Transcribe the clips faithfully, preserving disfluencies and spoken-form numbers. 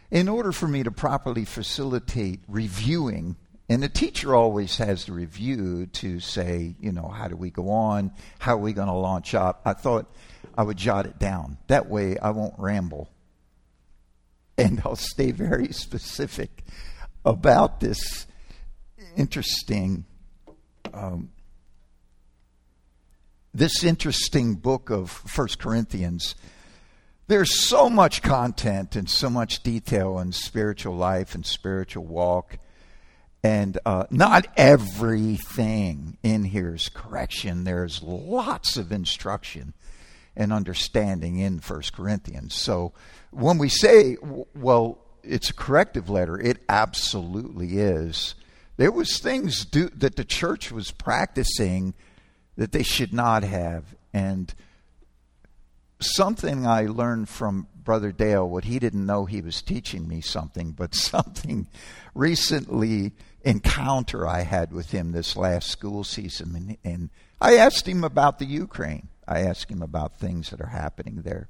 in order for me to properly facilitate reviewing, and the teacher always has the review to say, you know, how do we go on? How are we going to launch up? I thought I would jot it down. That way I won't ramble. And I'll stay very specific about this interesting, um, this interesting book of First Corinthians. There's so much content and so much detail in spiritual life and spiritual walk. And uh, not everything in here is correction. There's lots of instruction and understanding in First Corinthians. So when we say, well, it's a corrective letter, it absolutely is. There was things do, that the church was practicing that they should not have. And something I learned from Brother Dale, what he didn't know, he was teaching me something, but something recently encounter I had with him this last school season. And, and I asked him about the Ukraine. I asked him about things that are happening there.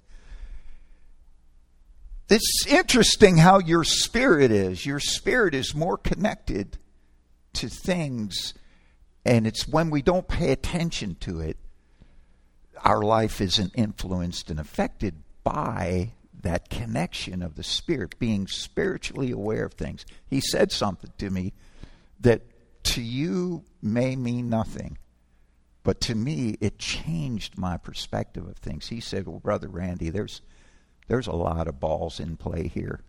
It's interesting how your spirit is. Your spirit is more connected to things, and it's when we don't pay attention to it, our life isn't influenced and affected by that connection of the spirit, being spiritually aware of things. He said something to me that to you may mean nothing, but to me it changed my perspective of things. He said, well, Brother Randy, there's there's a lot of balls in play here.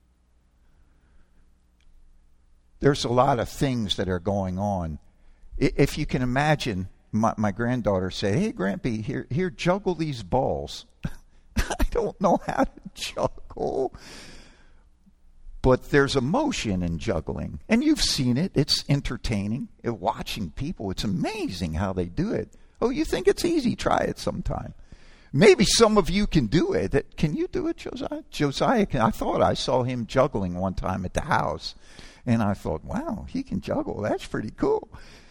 There's a lot of things that are going on. If you can imagine, my, my granddaughter said, hey, Grampy, here, here, juggle these balls. I don't know how to juggle. But there's emotion in juggling. And you've seen it. It's entertaining. Watching people, it's amazing how they do it. Oh, you think it's easy? Try it sometime. Maybe some of you can do it. Can you do it, Josiah? Josiah, can, I thought I saw him juggling one time at the house. And I thought, wow, he can juggle. That's pretty cool.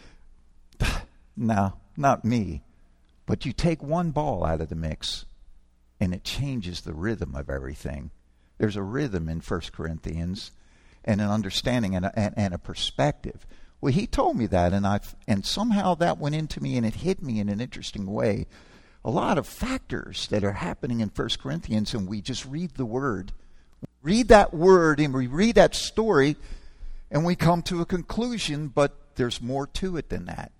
No, not me. But you take one ball out of the mix, and it changes the rhythm of everything. There's a rhythm in First Corinthians, and an understanding and a, and, and a perspective. Well, he told me that, and I and somehow that went into me, and it hit me in an interesting way. A lot of factors that are happening in First Corinthians, and we just read the word. Read that word, and we read that story, and we come to a conclusion, but there's more to it than that.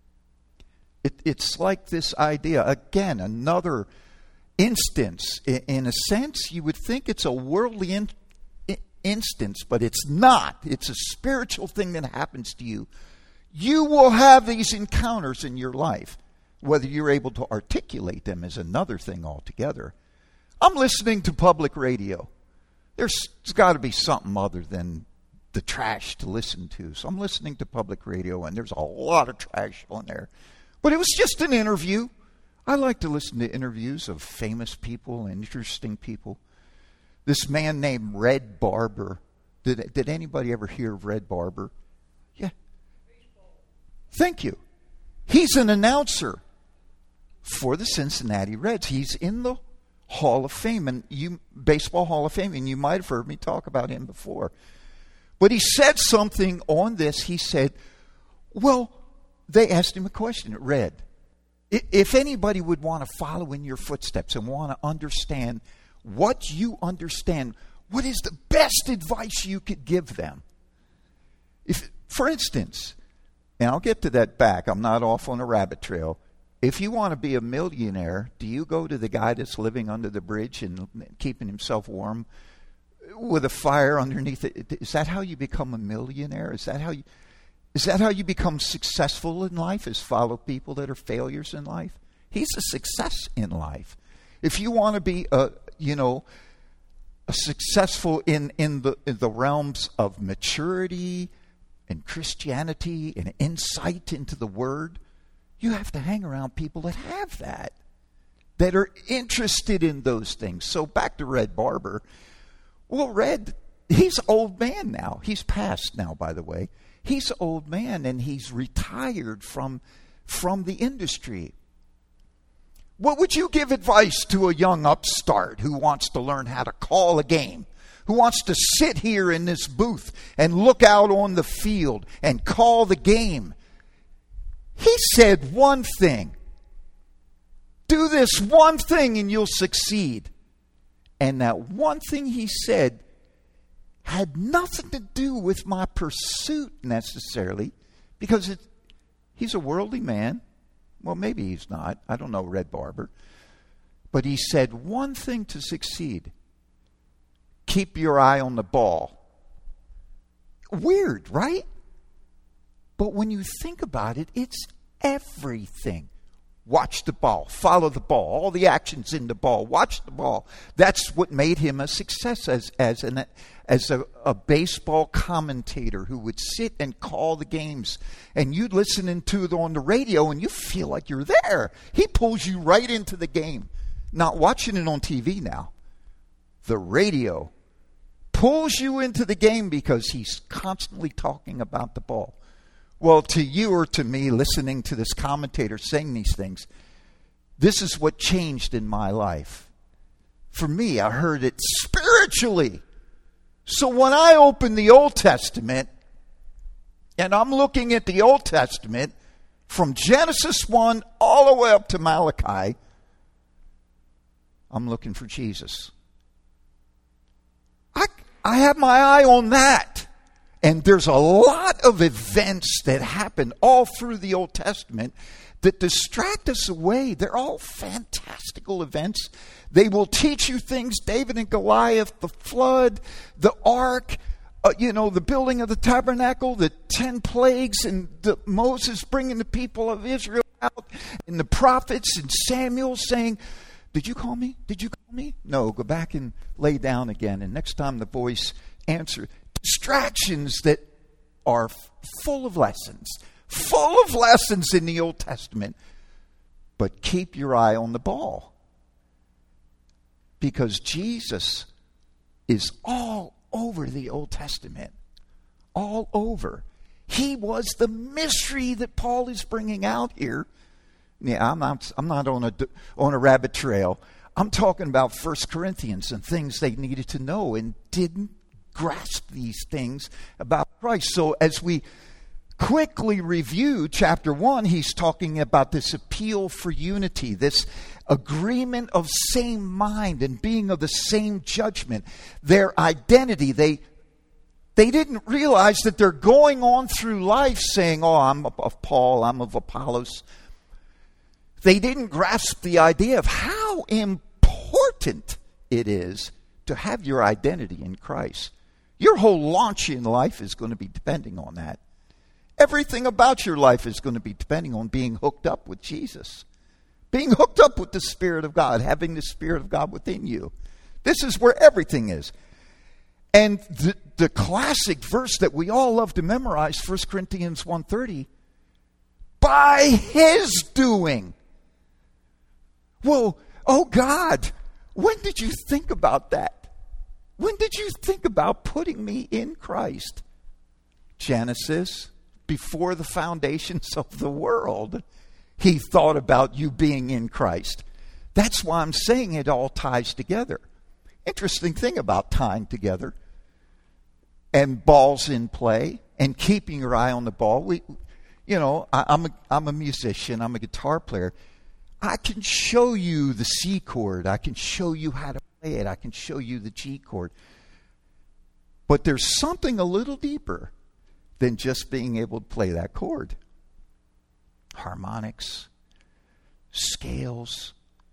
It, it's like this idea, again, another instance. In, in a sense, you would think it's a worldly in, in, instance, but it's not. It's a spiritual thing that happens to you. You will have these encounters in your life. Whether you're able to articulate them is another thing altogether. I'm listening to public radio. There's, there's got to be something other than the trash to listen to. So I'm listening to public radio, and there's a lot of trash on there. But it was just an interview. I like to listen to interviews of famous people and interesting people. This man named Red Barber. Did, did anybody ever hear of Red Barber? Yeah. Thank you. He's an announcer for the Cincinnati Reds. He's in the Hall of Fame, and you Baseball Hall of Fame, and you might have heard me talk about him before. But he said something on this. He said, well, they asked him a question at Red. If anybody would want to follow in your footsteps and want to understand what you understand, what is the best advice you could give them? If, for instance, and I'll get to that back. I'm not off on a rabbit trail. If you want to be a millionaire, do you go to the guy that's living under the bridge and keeping himself warm with a fire underneath it? Is that how you become a millionaire? Is that how you, is that how you become successful in life, is follow people that are failures in life? He's a success in life. If you want to be a, you know, a successful in, in the in the realms of maturity and Christianity and insight into the Word, you have to hang around people that have that, that are interested in those things. So back to Red Barber. Well, Red, he's an old man now. He's passed now, by the way. He's an old man, and he's retired from, from the industry. What would you give advice to a young upstart who wants to learn how to call a game, who wants to sit here in this booth and look out on the field and call the game. He said one thing. Do this one thing and you'll succeed. And that one thing he said had nothing to do with my pursuit necessarily, because it, he's a worldly man. Well, maybe he's not. I don't know Red Barber. But he said one thing to succeed. Keep your eye on the ball. Weird, right? But when you think about it, it's everything. Watch the ball. Follow the ball. All the actions in the ball. Watch the ball. That's what made him a success as as an as a, a baseball commentator who would sit and call the games. And you'd listening to it on the radio and you feel like you're there. He pulls you right into the game. Not watching it on T V now. The radio pulls you into the game because he's constantly talking about the ball. Well, to you or to me, listening to this commentator saying these things, this is what changed in my life. For me, I heard it spiritually. So when I open the Old Testament, and I'm looking at the Old Testament, from Genesis one all the way up to Malachi, I'm looking for Jesus. I, I have my eye on that. And there's a lot of events that happen all through the Old Testament that distract us away. They're all fantastical events. They will teach you things. David and Goliath, the flood, the ark, uh, you know, the building of the tabernacle, the ten plagues, and the, Moses bringing the people of Israel out, and the prophets and Samuel saying, did you call me? Did you call me? No, go back and lay down again. And next time the voice answers. Distractions that are full of lessons, full of lessons in the Old Testament. But keep your eye on the ball. Because Jesus is all over the Old Testament. All over. He was the mystery that Paul is bringing out here. Yeah, I'm not, I'm not on a, on a rabbit trail. I'm talking about First Corinthians and things they needed to know and didn't grasp these things about Christ. So as we quickly review chapter one, he's talking about this appeal for unity, this agreement of same mind and being of the same judgment, their identity. They they didn't realize that they're going on through life saying, oh, I'm of Paul, I'm of Apollos. They didn't grasp the idea of how important it is to have your identity in Christ. Your whole launch in life is going to be depending on that. Everything about your life is going to be depending on being hooked up with Jesus. Being hooked up with the Spirit of God, having the Spirit of God within you. This is where everything is. And the, the classic verse that we all love to memorize, First Corinthians one thirty, by His doing. Well, oh God, when did you think about that? When did you think about putting me in Christ? Genesis, before the foundations of the world, He thought about you being in Christ. That's why I'm saying it all ties together. Interesting thing about tying together and balls in play and keeping your eye on the ball. We, you know, I, I'm a, I'm a musician. I'm a guitar player. I can show you the C chord. I can show you how to play it. I can show you the G chord. But there's something a little deeper than just being able to play that chord. Harmonics, scales.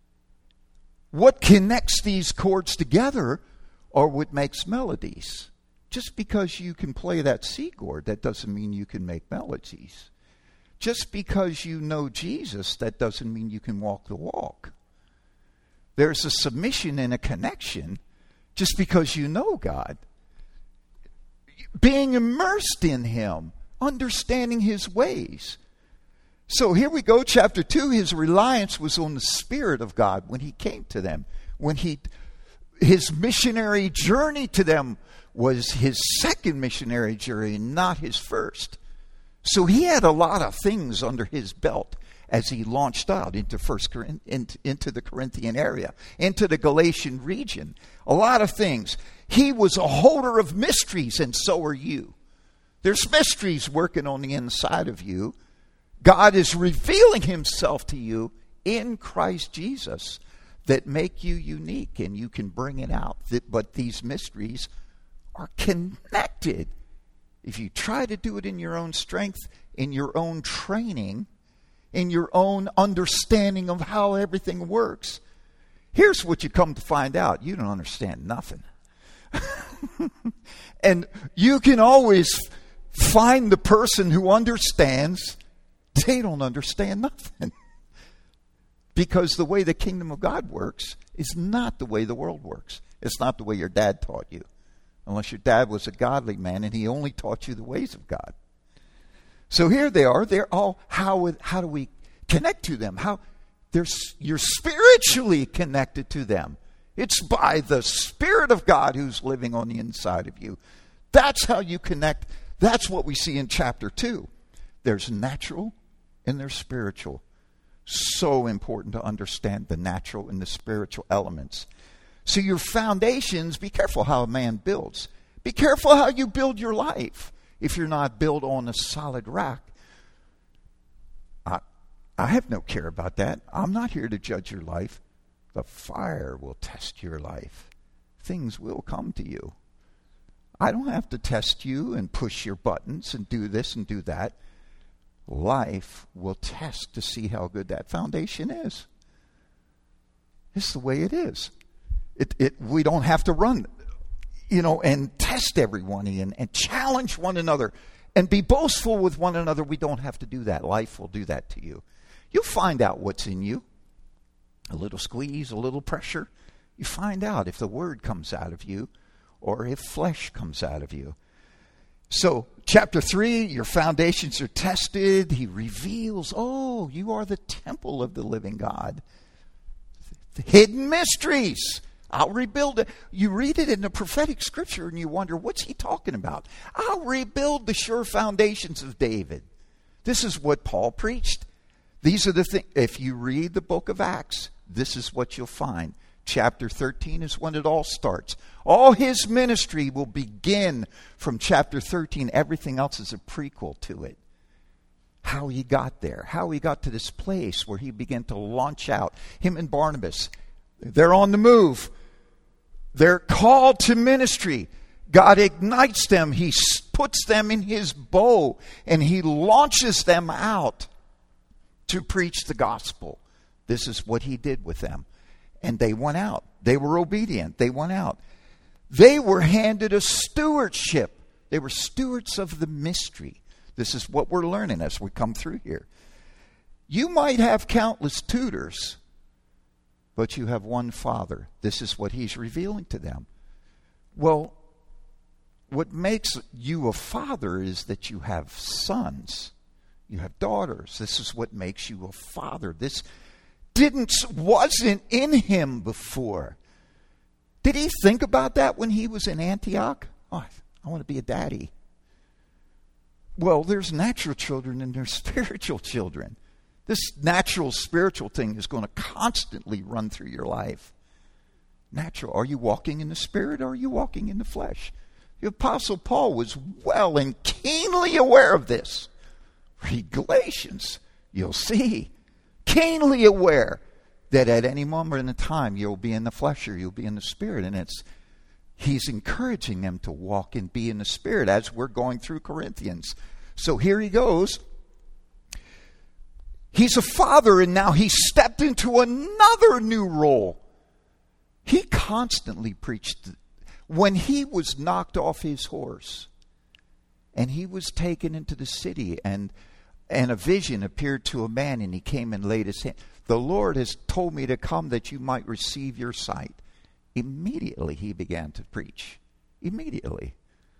What connects these chords together are what makes melodies. Just because you can play that C chord, that doesn't mean you can make melodies. Just because you know Jesus, that doesn't mean you can walk the walk. There's a submission and a connection just because you know God. Being immersed in Him, understanding His ways. So here we go, chapter two, his reliance was on the Spirit of God when he came to them. When he, his missionary journey to them was his second missionary journey, not his first. So he had a lot of things under his belt as he launched out into first into, into the Corinthian area, into the Galatian region. A lot of things. He was a holder of mysteries, and so are you. There's mysteries working on the inside of you. God is revealing himself to you in Christ Jesus that make you unique, and you can bring it out. But these mysteries are connected. If you try to do it in your own strength, in your own training, in your own understanding of how everything works, here's what you come to find out. You don't understand nothing. And you can always find the person who understands. They don't understand nothing. Because the way the kingdom of God works is not the way the world works. It's not the way your dad taught you. Unless your dad was a godly man and he only taught you the ways of God. So here they are. They're all, how, how do we connect to them? How they're, you're spiritually connected to them. It's by the Spirit of God who's living on the inside of you. That's how you connect. That's what we see in chapter two. There's natural and there's spiritual. So important to understand the natural and the spiritual elements. So your foundations, be careful how a man builds. Be careful how you build your life. If you're not built on a solid rock, I, I have no care about that. I'm not here to judge your life. The fire will test your life. Things will come to you. I don't have to test you and push your buttons and do this and do that. Life will test to see how good that foundation is. It's the way it is. It, it, we don't have to run, you know, and test everyone and, and challenge one another and be boastful with one another. We don't have to do that. Life will do that to you. You'll find out what's in you. A little squeeze, a little pressure. You find out if the word comes out of you or if flesh comes out of you. So, chapter three, your foundations are tested. He reveals, oh, you are the temple of the living God. The hidden mysteries. I'll rebuild it. You read it in the prophetic scripture and you wonder, what's he talking about? I'll rebuild the sure foundations of David. This is what Paul preached. These are the things. If you read the book of Acts, this is what you'll find. Chapter thirteen is when it all starts. All his ministry will begin from chapter thirteen. Everything else is a prequel to it. How he got there. How he got to this place where he began to launch out. Him and Barnabas. They're on the move. They're called to ministry. God ignites them. He puts them in his bow. And he launches them out to preach the gospel. This is what he did with them. And they went out. They were obedient. They went out. They were handed a stewardship. They were stewards of the mystery. This is what we're learning as we come through here. You might have countless tutors, but you have one Father. This is what he's revealing to them. Well, what makes you a father is that you have sons. You have daughters. This is what makes you a father. This didn't wasn't in him before. Did he think about that when he was in Antioch? Oh, I want to be a daddy. Well, there's natural children and there's spiritual children. This natural spiritual thing is going to constantly run through your life. Natural. Are you walking in the spirit or are you walking in the flesh? The Apostle Paul was well and keenly aware of this. Read Galatians. You'll see. Keenly aware that at any moment in time you'll be in the flesh or you'll be in the spirit. And it's he's encouraging them to walk and be in the spirit as we're going through Corinthians. So here he goes. He's a father and now he stepped into another new role. He constantly preached. When he was knocked off his horse and he was taken into the city and And a vision appeared to a man, and he came and laid his hand. The Lord has told me to come that you might receive your sight. Immediately he began to preach. Immediately.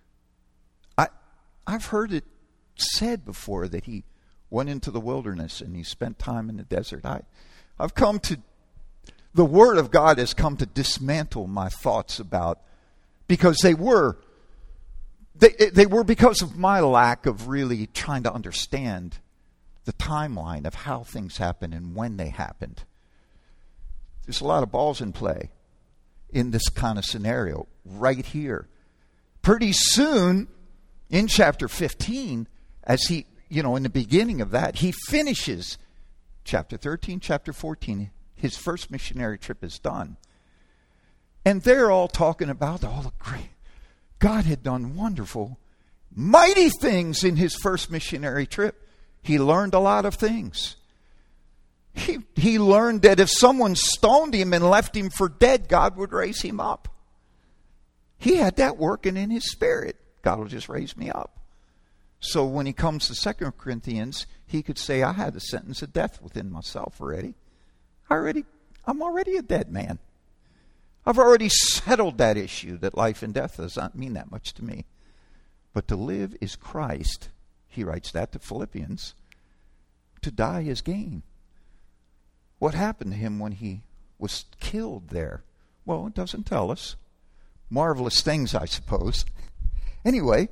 I, I've heard it said before that he went into the wilderness and he spent time in the desert. I, I've come to, the Word of God has come to dismantle my thoughts about, because they were They, they were because of my lack of really trying to understand the timeline of how things happened and when they happened. There's a lot of balls in play in this kind of scenario. right here. Pretty soon, in chapter fifteen, as he, you know, in the beginning of that, he finishes chapter thirteen, chapter fourteen. His first missionary trip is done. And they're all talking about all the great, God had done wonderful, mighty things in his first missionary trip. He learned a lot of things. He, he learned that if someone stoned him and left him for dead, God would raise him up. He had that working in his spirit. God will just raise me up. So when he comes to Second Corinthians, he could say, I had the sentence of death within myself already. I already, I'm already a dead man. I've already settled that issue that life and death does not mean that much to me. But to live is Christ. He writes that to Philippians. To die is gain. What happened to him when he was killed there? Well, it doesn't tell us. Marvelous things, I suppose. Anyway,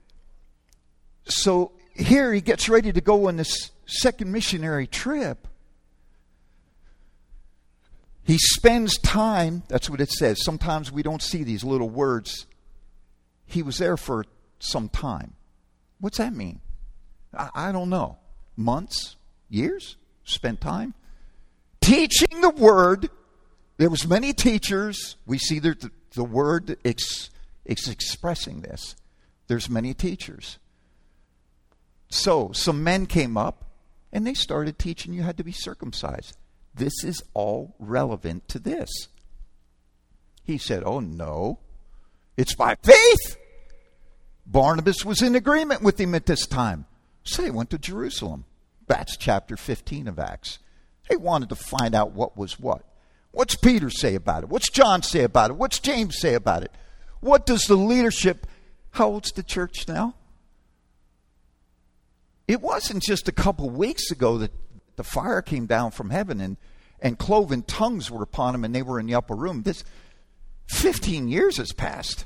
so here he gets ready to go on this second missionary trip. He spends time, that's what it says. Sometimes we don't see these little words. He was there for some time. What's that mean? I, I don't know. Months? Years? Spent time? Teaching the word. There was many teachers. We see that the, the word is ex, expressing this. There's many teachers. So, some men came up and they started teaching you had to be circumcised. This is all relevant to this. He said, oh no, it's by faith. Barnabas was in agreement with him at this time. So they went to Jerusalem. That's chapter fifteen of Acts. They wanted to find out what was what. What's Peter say about it? What's John say about it? What's James say about it? What does the leadership, how old's the church now? It wasn't just a couple weeks ago that the fire came down from heaven and, and cloven tongues were upon them and they were in the upper room. This fifteen years has passed.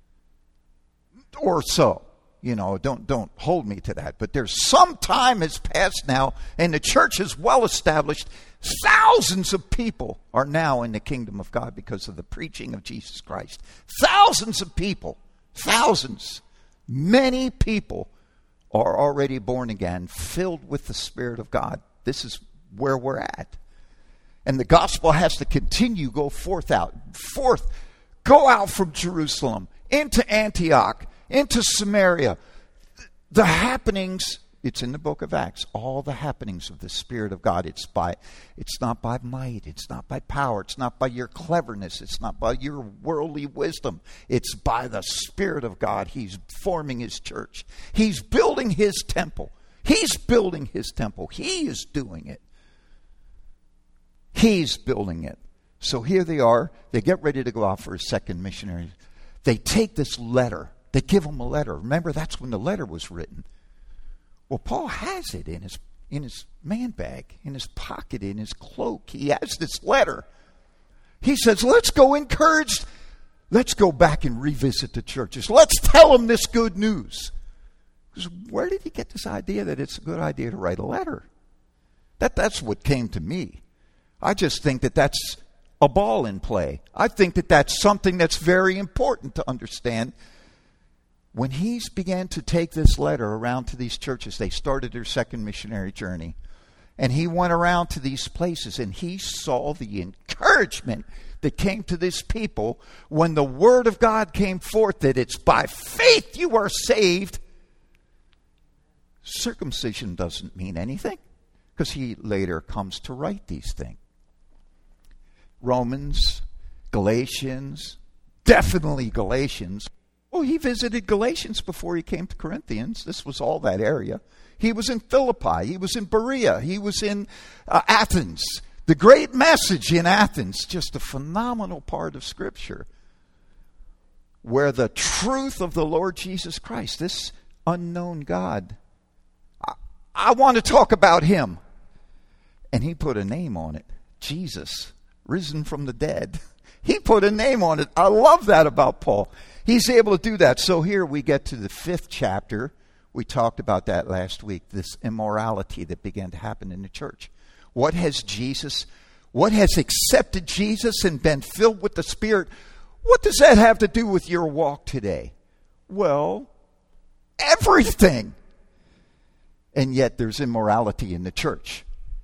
Or so. You know, don't don't hold me to that. But there's some time has passed now and the church is well established. Thousands of people are now in the kingdom of God because of the preaching of Jesus Christ. Thousands of people. Thousands. Many people are already born again, filled with the Spirit of God. This is where we're at. And the gospel has to continue, go forth out. Forth, go out from Jerusalem, into Antioch, into Samaria. The happenings, it's in the book of Acts, all the happenings of the Spirit of God. It's by, it's not by might, it's not by power, it's not by your cleverness, it's not by your worldly wisdom. It's by the Spirit of God. He's forming his church. He's building his temple. He's building his temple. He is doing it. He's building it. So here they are. They get ready to go out for a second missionary. They take this letter. They give him a letter. Remember, that's when the letter was written. Well, Paul has it in his in his man bag, in his pocket, in his cloak. He has this letter. He says, let's go encouraged. Let's go back and revisit the churches. Let's tell them this good news. Because where did he get this idea that it's a good idea to write a letter? That That's what came to me. I just think that that's a ball in play. I think that that's something that's very important to understand. When he began to take this letter around to these churches, they started their second missionary journey. And he went around to these places and he saw the encouragement that came to this people when the word of God came forth that it's by faith you are saved. Circumcision doesn't mean anything because he later comes to write these things. Romans, Galatians, definitely Galatians. Oh, he visited Galatians before he came to Corinthians. This was all that area. He was in Philippi. He was in Berea. He was in uh, Athens. The great message in Athens, just a phenomenal part of Scripture, where the truth of the Lord Jesus Christ, this unknown God, I, I want to talk about him. And he put a name on it, Jesus, risen from the dead. He put a name on it. I love that about Paul. He's able to do that. So here we get to the fifth chapter. We talked about that last week, this immorality that began to happen in the church. What has Jesus, what has accepted Jesus and been filled with the Spirit, What does that have to do with your walk today? Well, everything. And yet there's immorality in the church.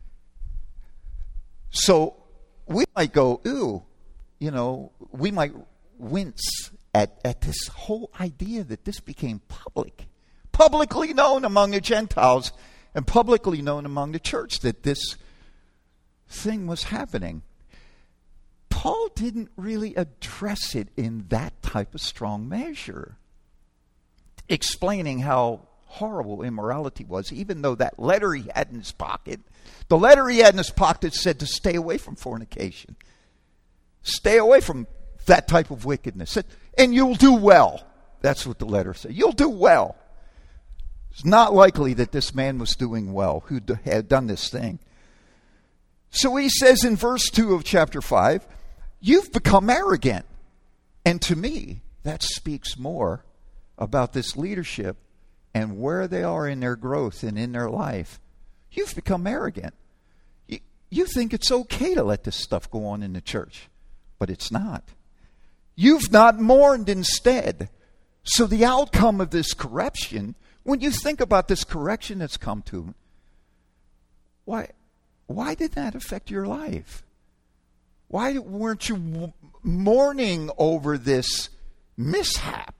So we might go, ooh, you know, we might wince at, at this whole idea that this became public. Publicly known among the Gentiles and publicly known among the church that this thing was happening. Paul didn't really address it in that type of strong measure, explaining how horrible immorality was, even though that letter he had in his pocket, the letter he had in his pocket said to stay away from fornication. Stay away from that type of wickedness. And you'll do well. That's what the letter said. You'll do well. It's not likely that this man was doing well who had done this thing. So he says in verse two of chapter five, you've become arrogant. And to me, that speaks more about this leadership and where they are in their growth and in their life. You've become arrogant. You, you think it's okay to let this stuff go on in the church, but it's not. You've not mourned instead. So the outcome of this corruption, when you think about this correction that's come to, why, why did that affect your life? Why weren't you mourning over this mishap?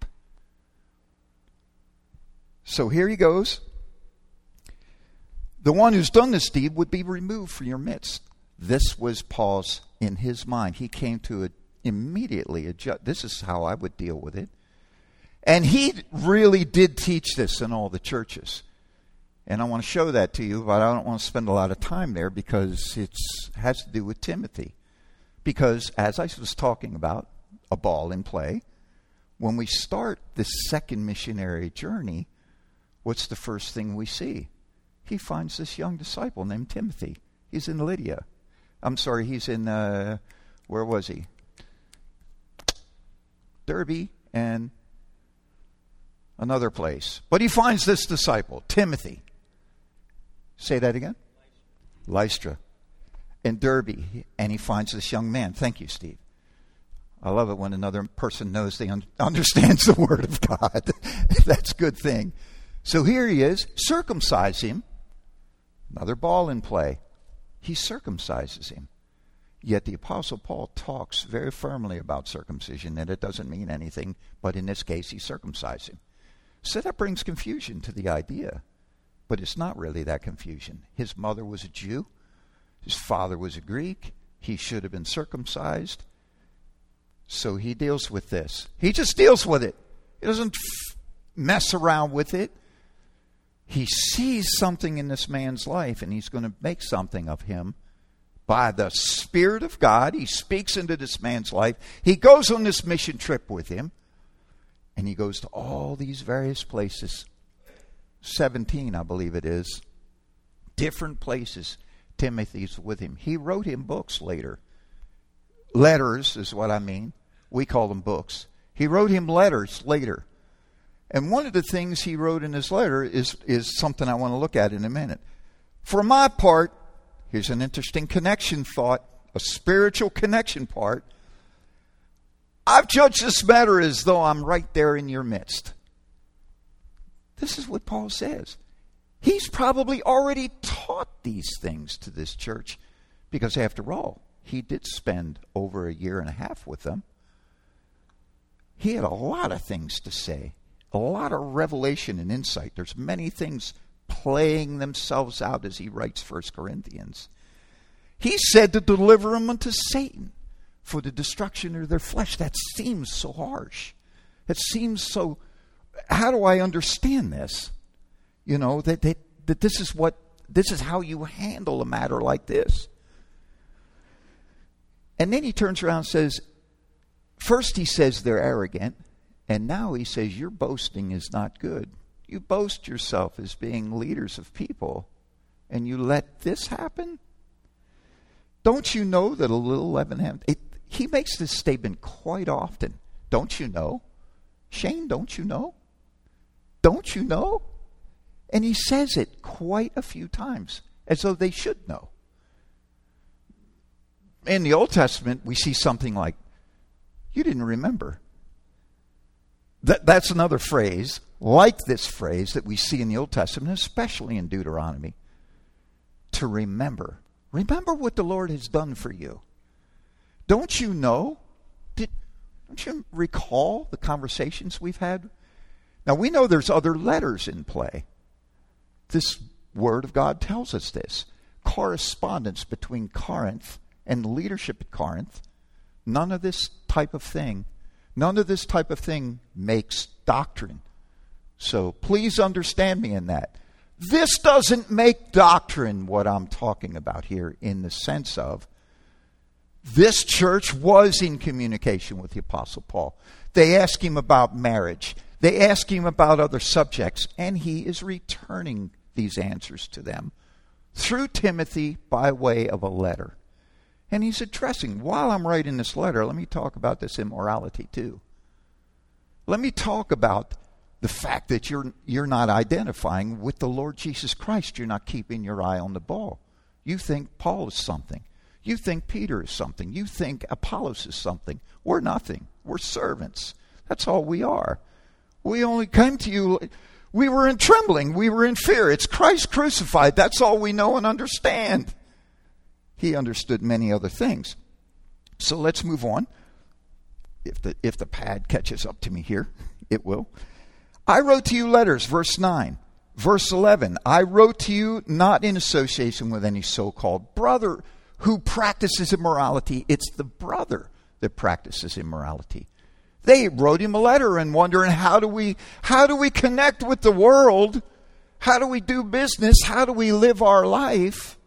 So here he goes. The one who's done this deed would be removed from your midst. This was Paul's in his mind. He came to it immediately. Adjust. This is how I would deal with it. And he really did teach this in all the churches. And I want to show that to you, but I don't want to spend a lot of time there because it has to do with Timothy. Because as I was talking about, a ball in play, when we start this second missionary journey, what's the first thing we see? He finds this young disciple named Timothy. He's in Lydia. I'm sorry, he's in, uh, where was he? Derbe and another place. But he finds this disciple, Timothy. Say that again? Lystra. In Derbe. And he finds this young man. Thank you, Steve. I love it when another person knows they un- understands the Word of God. That's a good thing. So here he is. Circumcise him. Another ball in play. He circumcises him. Yet the Apostle Paul talks very firmly about circumcision, and it doesn't mean anything, but in this case he circumcised him. So that brings confusion to the idea. But it's not really that confusion. His mother was a Jew. His father was a Greek. He should have been circumcised. So he deals with this. He just deals with it. He doesn't f- mess around with it. He sees something in this man's life, and he's going to make something of him. By the Spirit of God, he speaks into this man's life. He goes on this mission trip with him. And he goes to all these various places. seventeen, I believe it is. Different places. Timothy's with him. He wrote him books later. Letters is what I mean. We call them books. He wrote him letters later. And one of the things he wrote in his letter is, is something I want to look at in a minute. For my part, here's an interesting connection thought, a spiritual connection part. I've judged this matter as though I'm right there in your midst. This is what Paul says. He's probably already taught these things to this church because, after all, he did spend over a year and a half with them. He had a lot of things to say, a lot of revelation and insight. There's many things playing themselves out as he writes First Corinthians. He said to deliver them unto Satan for the destruction of their flesh. That seems so harsh. It seems so... How do I understand this? You know, that, that, that this is what, this is how you handle a matter like this. And then he turns around and says, first he says they're arrogant, and now he says your boasting is not good. You boast yourself as being leaders of people, and you let this happen? Don't you know that a little leaven happens? It, he makes this statement quite often. Don't you know? Shane, don't you know? Don't you know? And he says it quite a few times, as though they should know. In the Old Testament, we see something like, You didn't remember. That, that's another phrase, like this phrase that we see in the Old Testament, especially in Deuteronomy. To remember. Remember what the Lord has done for you. Don't you know? Did, don't you recall the conversations we've had? Now, we know there's other letters in play. This Word of God tells us this. Correspondence between Corinth and the leadership at Corinth. None of this type of thing, none of this type of thing makes doctrine. So please understand me in that. This doesn't make doctrine what I'm talking about here, in the sense of this church was in communication with the Apostle Paul. They asked him about marriage. They asked him about other subjects, and he is returning these answers to them through Timothy by way of a letter. And he's addressing, while I'm writing this letter, let me talk about this immorality too. Let me talk about the fact that you're you're not identifying with the Lord Jesus Christ. You're not keeping your eye on the ball. You think Paul is something. You think Peter is something. You think Apollos is something. We're nothing. We're servants. That's all we are. We only came to you. We were in trembling. We were in fear. It's Christ crucified. That's all we know and understand. He understood many other things. So let's move on. If the if the pad catches up to me here, it will. I wrote to you letters, verse nine. Verse eleven, I wrote to you not in association with any so-called brother who practices immorality. It's the brother that practices immorality. They wrote him a letter and wondering, how do we how do we connect with the world? How do we do business? How do we live our life?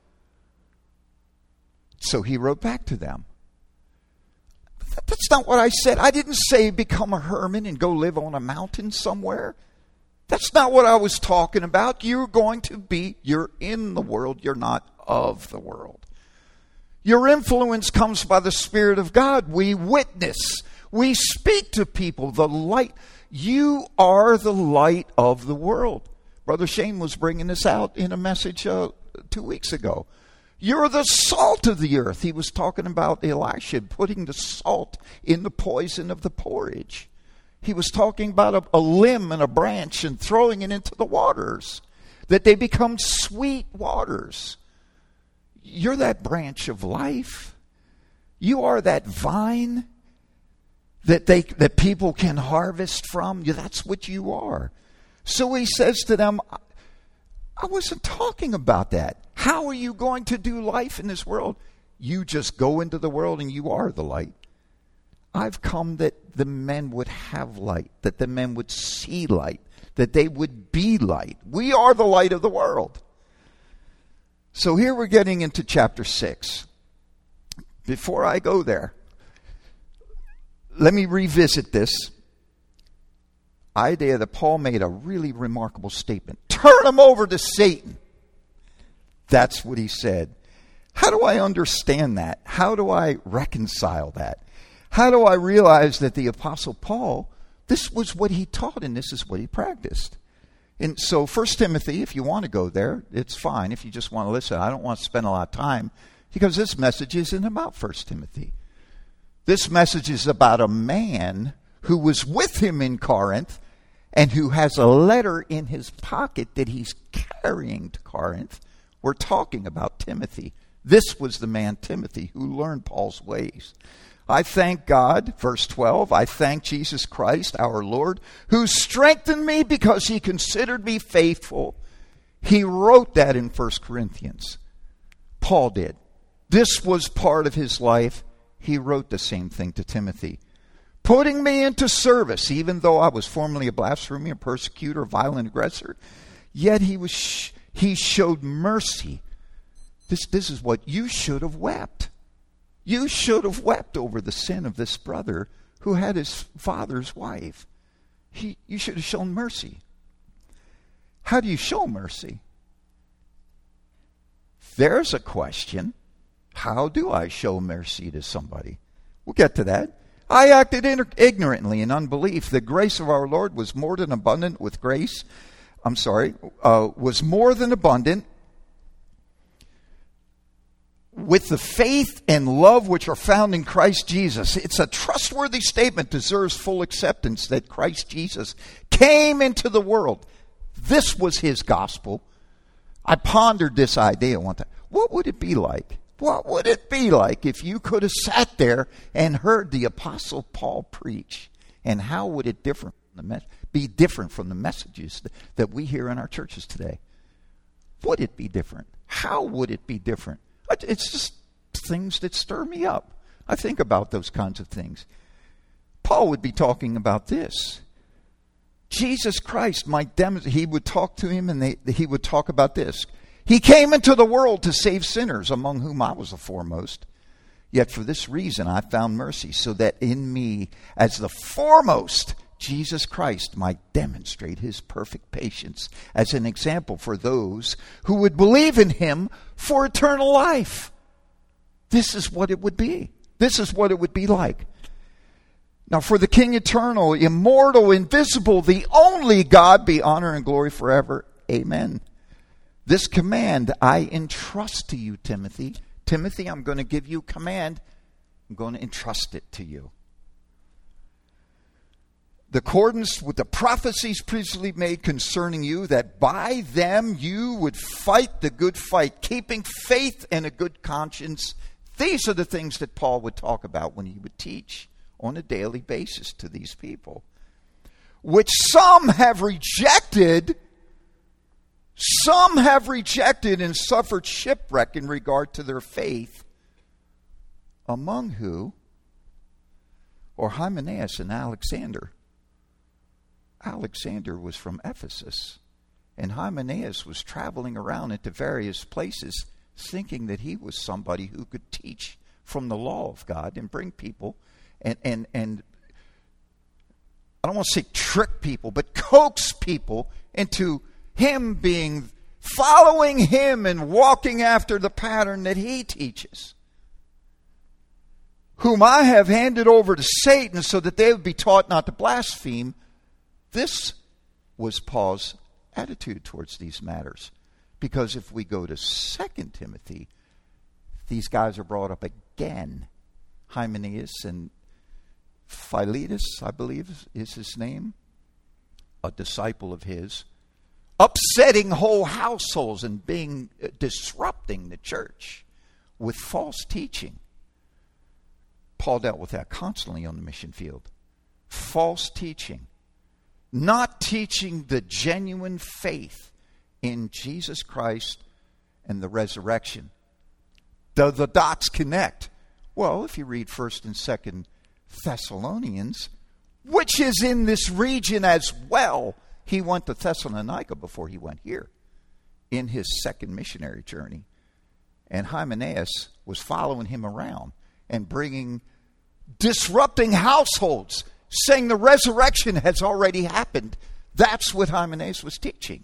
So he wrote back to them. That's not what I said. I didn't say become a hermit and go live on a mountain somewhere. That's not what I was talking about. You're going to be, you're in the world, you're not of the world. Your influence comes by the Spirit of God. We witness, we speak to people, the light. You are the light of the world. Brother Shane was bringing this out in a message uh, two weeks ago. You're the salt of the earth. He was talking about Elisha putting the salt in the poison of the porridge. He was talking about a, a limb and a branch and throwing it into the waters, that they become sweet waters. You're that branch of life. You are that vine that they that people can harvest from. That's what you are. So he says to them, I wasn't talking about that. How are you going to do life in this world? You just go into the world and you are the light. I've come that the men would have light, that the men would see light, that they would be light. We are the light of the world. So here we're getting into chapter six. Before I go there, let me revisit this idea that Paul made a really remarkable statement. Turn them over to Satan. That's what he said. How do I understand that? How do I reconcile that? How do I realize that the Apostle Paul, this was what he taught and this is what he practiced? And so First Timothy, if you want to go there, it's fine. If you just want to listen, I don't want to spend a lot of time because this message isn't about First Timothy. This message is about a man who was with him in Corinth and who has a letter in his pocket that he's carrying to Corinth. We're talking about Timothy. This was the man Timothy who learned Paul's ways. I thank God, verse twelve, I thank Jesus Christ, our Lord, who strengthened me because he considered me faithful. He wrote that in First Corinthians. Paul did. This was part of his life. He wrote the same thing to Timothy. Putting me into service, even though I was formerly a blasphemer, a persecutor, a violent aggressor, yet he was sh- he showed mercy. This, this is what you should have wept. You should have wept over the sin of this brother who had his father's wife. He, you should have shown mercy. How do you show mercy? There's a question. How do I show mercy to somebody? We'll get to that. I acted in- ignorantly in unbelief. The grace of our Lord was more than abundant with grace. I'm sorry, uh, was more than abundant with the faith and love which are found in Christ Jesus. It's a trustworthy statement, deserves full acceptance, that Christ Jesus came into the world. This was his gospel. I pondered this idea one time. What would it be like? What would it be like if you could have sat there and heard the Apostle Paul preach? And how would it differ from the me- be different from the messages that we hear in our churches today? Would it be different? How would it be different? It's just things that stir me up. I think about those kinds of things. Paul would be talking about this. Jesus Christ might demonstrate. He would talk to him and they, he would talk about this. He came into the world to save sinners, among whom I was the foremost. Yet for this reason I found mercy, so that in me, as the foremost, Jesus Christ might demonstrate his perfect patience as an example for those who would believe in him for eternal life. This is what it would be. This is what it would be like. Now, for the King eternal, immortal, invisible, the only God, be honor and glory forever. Amen. This command I entrust to you, Timothy. Timothy, I'm going to give you command. I'm going to entrust it to you. The accordance with the prophecies previously made concerning you, that by them you would fight the good fight, keeping faith and a good conscience. These are the things that Paul would talk about when he would teach on a daily basis to these people, which some have rejected, some have rejected and suffered shipwreck in regard to their faith, among who, or Hymenaeus and Alexander. Alexander was from Ephesus, and Hymenaeus was traveling around into various places thinking that he was somebody who could teach from the law of God and bring people and and and I don't want to say trick people, but coax people into him being, following him and walking after the pattern that he teaches. Whom I have handed over to Satan so that they would be taught not to blaspheme. This was Paul's attitude towards these matters. Because if we go to Second Timothy, these guys are brought up again. Hymenaeus and Philetus, I believe is his name, a disciple of his, upsetting whole households and being uh, disrupting the church with false teaching. Paul dealt with that constantly on the mission field. False teaching. Not teaching the genuine faith in Jesus Christ and the resurrection. Do the dots connect? Well, if you read First and Second Thessalonians, which is in this region as well, he went to Thessalonica before he went here in his second missionary journey. And Hymenaeus was following him around and bringing, disrupting households, saying the resurrection has already happened. That's what Hymenaeus was teaching.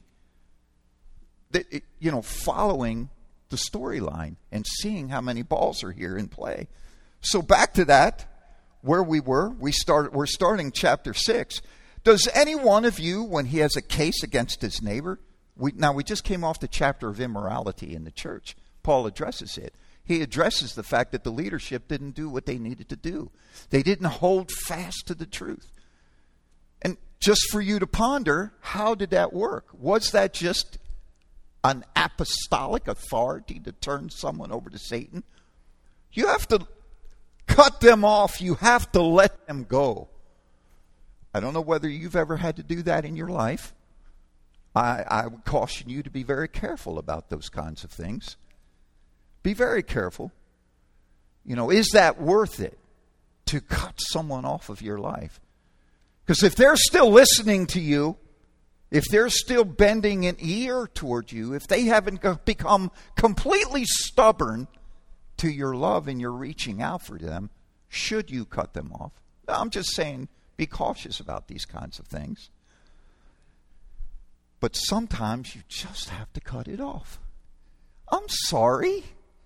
That, you know, following the storyline and seeing how many balls are here in play. So back to that, where we were, we start, we're starting chapter six. Does any one of you, when he has a case against his neighbor, we, now we just came off the chapter of immorality in the church. Paul addresses it. He addresses the fact that the leadership didn't do what they needed to do. They didn't hold fast to the truth. And just for you to ponder, how did that work? Was that just an apostolic authority to turn someone over to Satan? You have to cut them off. You have to let them go. I don't know whether you've ever had to do that in your life. I, I would caution you to be very careful about those kinds of things. Be very careful. You know, is that worth it to cut someone off of your life? Because if they're still listening to you, if they're still bending an ear toward you, if they haven't become completely stubborn to your love and your reaching out for them, should you cut them off? No, I'm just saying, be cautious about these kinds of things. But sometimes you just have to cut it off. I'm sorry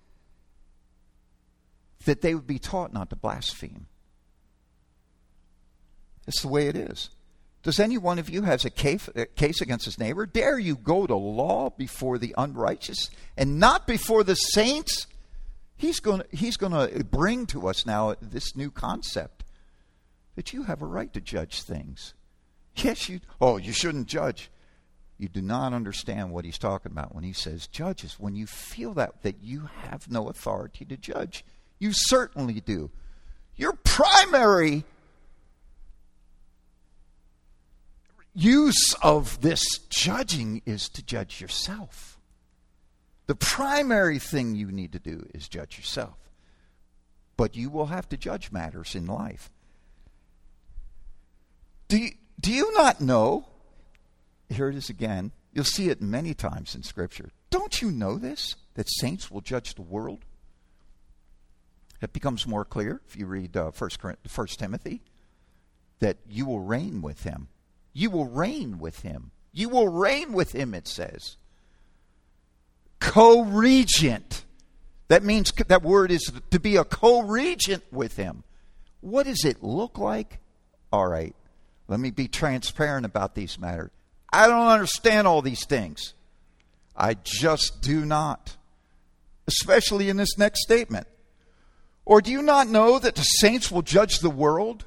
that they would be taught not to blaspheme. It's the way it is. Does any one of you has a case, a case against his neighbor? Dare you go to law before the unrighteous and not before the saints? He's going to, he's going to bring to us now this new concept that you have a right to judge things. Yes, you, oh, you shouldn't judge. You do not understand what he's talking about when he says judges. When you feel that, that you have no authority to judge, you certainly do. Your primary use of this judging is to judge yourself. The primary thing you need to do is judge yourself. But you will have to judge matters in life. Do you, do you not know? Here it is again. You'll see it many times in Scripture. Don't you know this? That saints will judge the world? It becomes more clear if you read uh, First Timothy. That you will reign with him. You will reign with him. You will reign with him, it says. Co-regent. That means, that word is to be a co-regent with him. What does it look like? All right, let me be transparent about these matters. I don't understand all these things. I just do not. Especially in this next statement. Or do you not know that the saints will judge the world?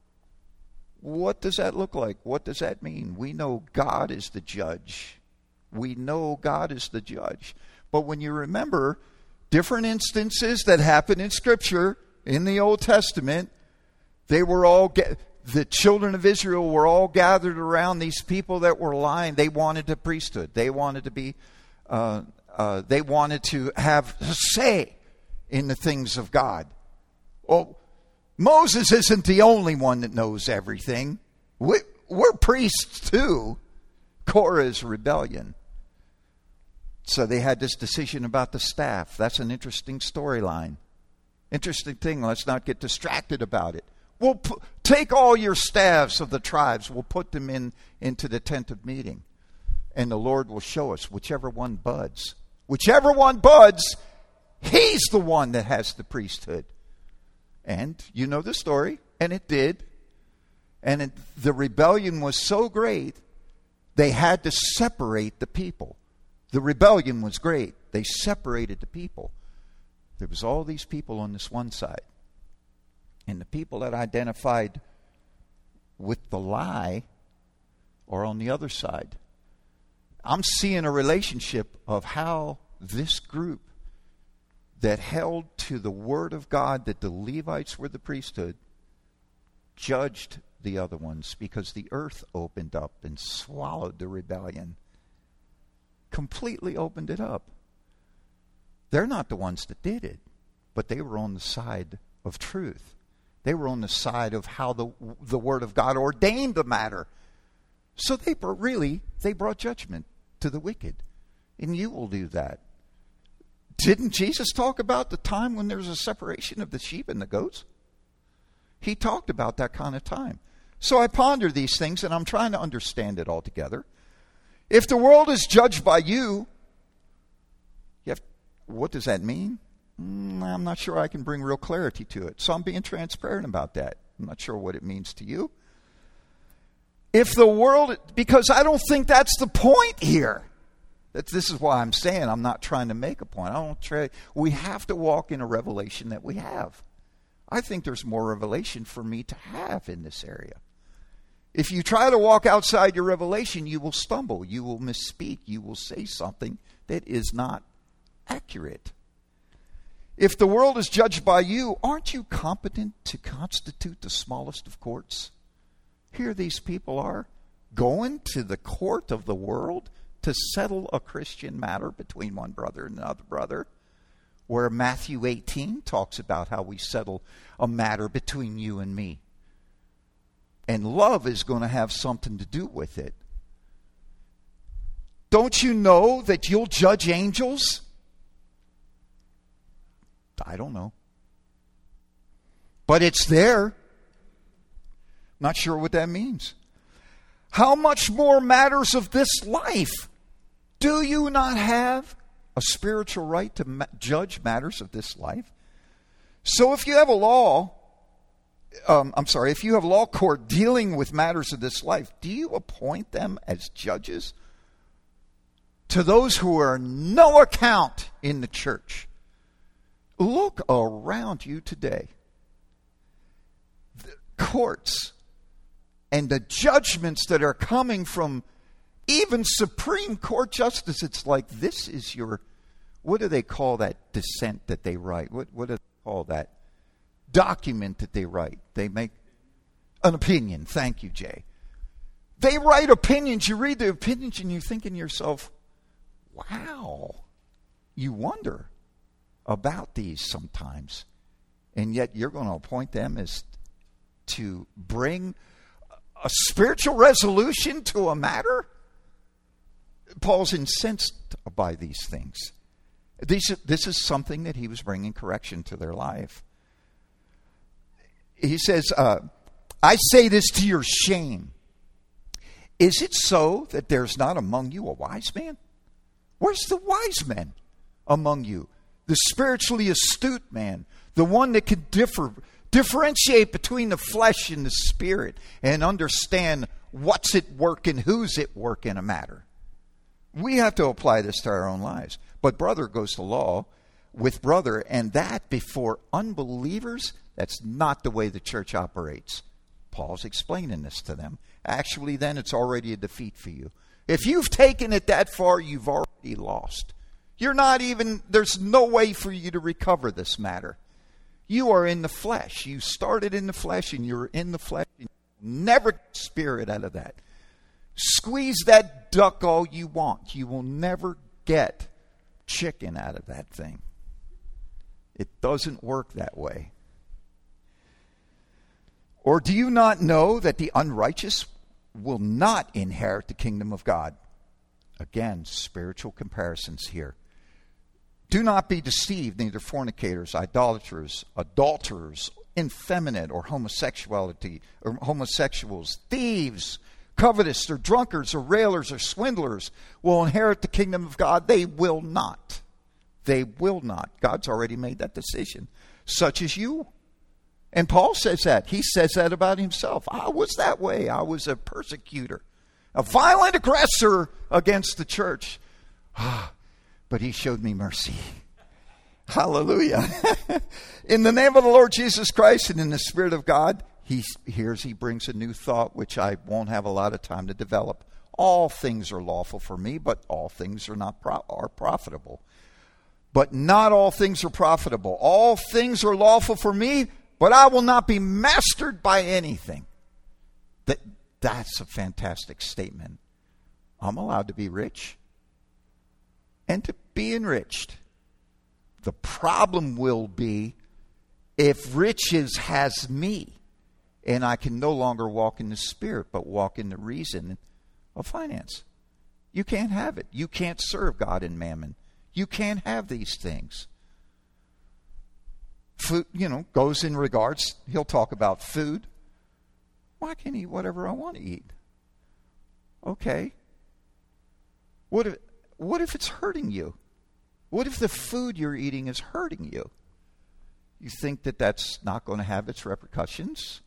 What does that look like? What does that mean? We know God is the judge. We know God is the judge. But when you remember different instances that happen in Scripture, in the Old Testament, they were all... Ga- the children of Israel were all gathered around these people that were lying. They wanted the priesthood. They wanted to be... Uh, uh, they wanted to have a say in the things of God. Well, Moses isn't the only one that knows everything. We, we're priests too. Korah's rebellion. So they had this decision about the staff. That's an interesting storyline. Interesting thing. Let's not get distracted about it. We'll pu- take all your staffs of the tribes. We'll put them in into the tent of meeting. And the Lord will show us whichever one buds. Whichever one buds, he's the one that has the priesthood. And you know the story. And it did. And it, the rebellion was so great, they had to separate the people. The rebellion was great. They separated the people. There was all these people on this one side. And the people that identified with the lie are on the other side. I'm seeing a relationship of how this group that held to the word of God, that the Levites were the priesthood, judged the other ones because the earth opened up and swallowed the rebellion. Completely opened it up. They're not the ones that did it, but they were on the side of truth. They were on the side of how the the Word of God ordained the matter. So they brought, really, they brought judgment to the wicked. And you will do that. Didn't Jesus talk about the time when there's a separation of the sheep and the goats? He talked about that kind of time. So I ponder these things, and I'm trying to understand it all together. If the world is judged by you, you have, what does that mean? Mm, I'm not sure I can bring real clarity to it. So I'm being transparent about that. I'm not sure what it means to you. If the world, because I don't think that's the point here. That's, this is why I'm saying I'm not trying to make a point. I don't try. We have to walk in a revelation that we have. I think there's more revelation for me to have in this area. If you try to walk outside your revelation, you will stumble. You will misspeak. You will say something that is not accurate. If the world is judged by you, aren't you competent to constitute the smallest of courts? Here these people are going to the court of the world to settle a Christian matter between one brother and another brother, where Matthew eighteen talks about how we settle a matter between you and me. And love is going to have something to do with it. Don't you know that you'll judge angels? I don't know. But it's there. Not sure what that means. How much more matters of this life? Do you not have a spiritual right to ma- judge matters of this life? So if you have a law, um, I'm sorry, if you have a law court dealing with matters of this life, do you appoint them as judges to those who are no account in the church? Look around you today. The courts and the judgments that are coming from even Supreme Court justice, it's like, this is your, what do they call that dissent that they write? What, what do they call that document that they write? They make an opinion. Thank you, Jay. They write opinions. You read the opinions and you're thinking to yourself, wow. You wonder about these sometimes. And yet you're going to appoint them as to bring a spiritual resolution to a matter? Paul's incensed by these things. These, this is something that he was bringing correction to their life. He says, uh, I say this to your shame. Is it so that there's not among you a wise man? Where's the wise man among you? The spiritually astute man, the one that can differ, differentiate between the flesh and the spirit and understand what's at work and who's at work in a matter. We have to apply this to our own lives. But brother goes to law with brother, and that before unbelievers, that's not the way the church operates. Paul's explaining this to them. Actually, then it's already a defeat for you. If you've taken it that far, you've already lost. You're not even, there's no way for you to recover this matter. You are in the flesh. You started in the flesh and you're in the flesh. And you never get spirit out of that. Squeeze that duck all you want. You will never get chicken out of that thing. It doesn't work that way. Or do you not know that the unrighteous will not inherit the kingdom of God? Again, spiritual comparisons here. Do not be deceived, neither fornicators, idolaters, adulterers, effeminate or homosexuality or homosexuals, thieves, covetous or drunkards or railers or swindlers will inherit the kingdom of God. They will not. They will not. God's already made that decision. Such as you. And Paul says that. He says that about himself. I was that way. I was a persecutor, a violent aggressor against the church. But he showed me mercy. Hallelujah. In the name of the Lord Jesus Christ and in the Spirit of God, he here's he brings a new thought, which I won't have a lot of time to develop. All things are lawful for me, but all things are not pro- are profitable. But not all things are profitable. All things are lawful for me, but I will not be mastered by anything. That, that's a fantastic statement. I'm allowed to be rich and to be enriched. The problem will be if riches has me and I can no longer walk in the Spirit but walk in the reason of finance. You can't have it. You can't serve God in mammon. You can't have these things. Food, you know, goes in regards, he'll talk about food. Well, I can eat whatever I want to eat. Okay. What if, what if it's hurting you? What if the food you're eating is hurting you? You think that that's not going to have its repercussions?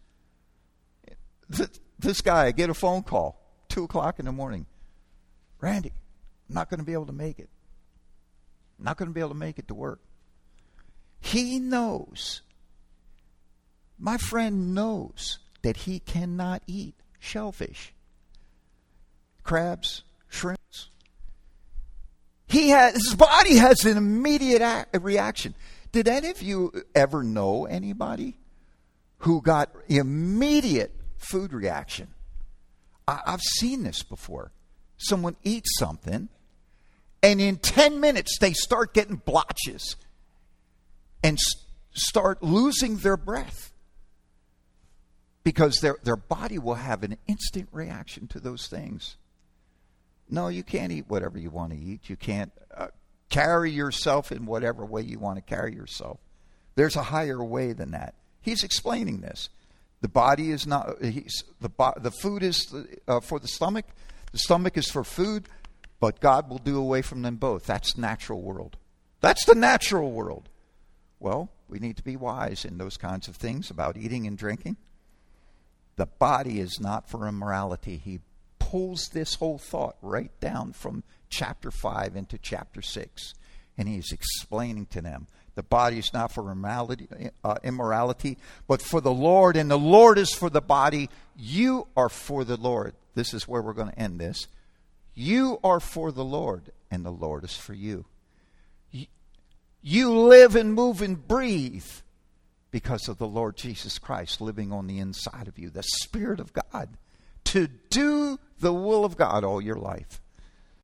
This guy, I get a phone call, two o'clock in the morning. Randy, I'm not going to be able to make it. I'm not going to be able to make it to work. He knows, my friend knows that he cannot eat shellfish, crabs, shrimps. He has, his body has an immediate act, reaction. Did any of you ever know anybody who got immediate food reaction? I, I've seen this before. Someone eats something, and in ten minutes they start getting blotches and s- start losing their breath because their their body will have an instant reaction to those things. No, you can't eat whatever you want to eat. You can't uh, carry yourself in whatever way you want to carry yourself. There's a higher way than that. He's explaining this. The body is not, he's, the, the food is uh, for the stomach. The stomach is for food, but God will do away from them both. That's natural world. That's the natural world. Well, we need to be wise in those kinds of things about eating and drinking. The body is not for immorality. He pulls this whole thought right down from chapter five into chapter six. And he's explaining to them, The body is not for immorality, uh, immorality, but for the Lord, and the Lord is for the body. You are for the Lord. This is where we're going to end this. You are for the Lord, and the Lord is for you. You, you live and move and breathe because of the Lord Jesus Christ living on the inside of you, the Spirit of God, to do the will of God all your life.